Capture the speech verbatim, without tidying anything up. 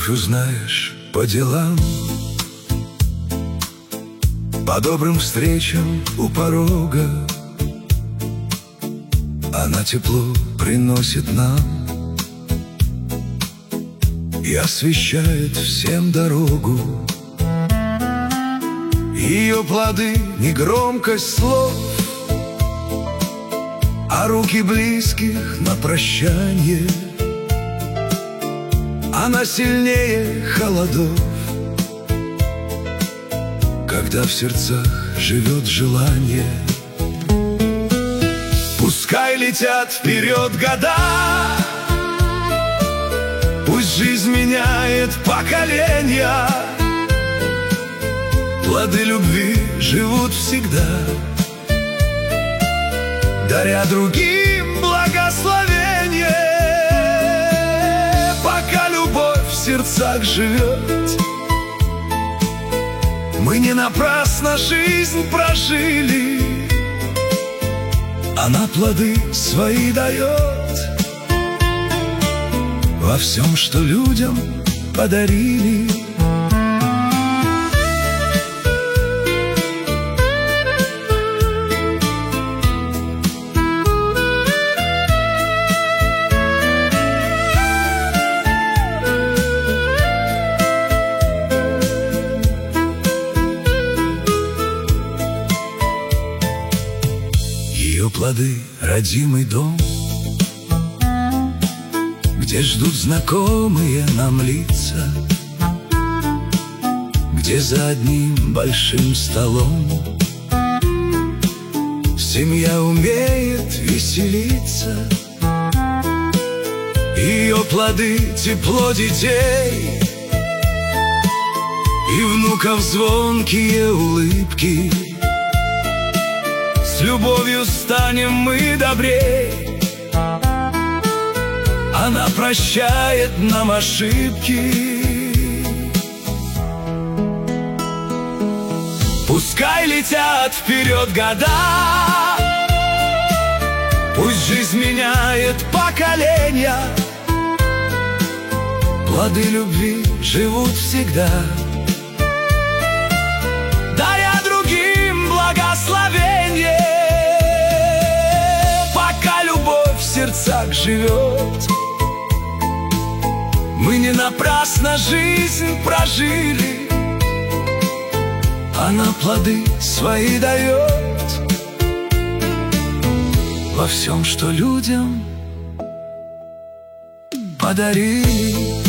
любовь узнаешь по делам, по добрым встречам у порога. Она тепло приносит нам и освещает всем дорогу. Ее плоды — не громкость слов, а руки близких на прощанье. Она сильнее холодов, когда в сердцах живет желание. Пускай летят вперед года, пусть жизнь меняет поколения. Плоды любви живут всегда, даря другим благословение. Пока любовь в сердцах живет, мы не напрасно жизнь прожили. Она плоды свои дает во всем, что людям подарили. Ее плоды — родимый дом, где ждут знакомые нам лица, где за одним большим столом семья умеет веселиться. Ее плоды — тепло детей и внуков звонкие улыбки. С любовью станем мы добрей, она прощает нам ошибки. Пускай летят вперед года, пусть жизнь меняет поколения. Плоды любви живут всегда, даря другим благословение. Пока любовь в сердцах живет, мы не напрасно жизнь прожили. Она плоды свои дает во всем, что людям подарили.